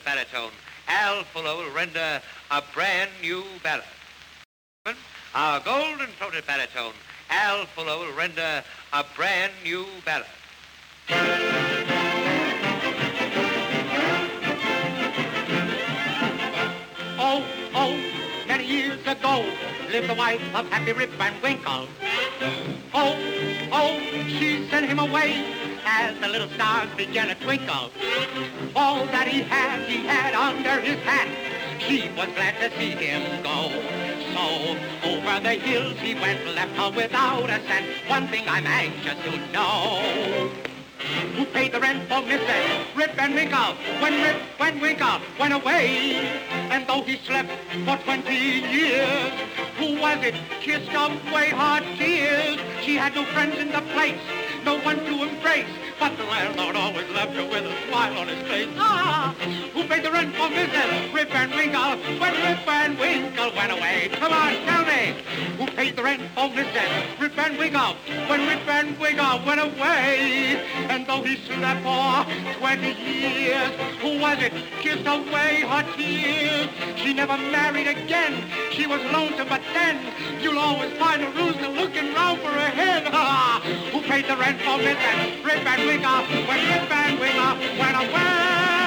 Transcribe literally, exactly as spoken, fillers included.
baritone. Al Fuller will render a brand new ballad. Our golden-throated baritone, Al Fuller will render a brand new ballad. Oh, oh, many years ago lived the wife of Happy Rip Van Winkle. Oh, oh, she sent him away as the little stars began to twinkle. All that he had, he had under his hat. She was glad to see him go. So over the hills he went, left her without a cent. One thing I'm anxious to know: who paid the rent for Mister Rip Van Winkle when Rip Van Winkle went away? And though he slept for twenty years, who was it kissed away her tears? She had no friends in the place, no one to embrace, but the landlord always left her with a smile on his face. Ah, who paid the rent for Missus Rip Van Winkle when Rip Van Winkle went away? Come on, tell me, who paid the rent for Missus Rip Van Winkle when Rip Van Winkle went away? And though he slept for twenty years, who was it kissed away her tears? She never married again. She was lonesome, but then you'll always find a rooster looking round for a hen. Ah, who paid the rent for Missus Rip Van Winkle when Rip Van Winkle went away?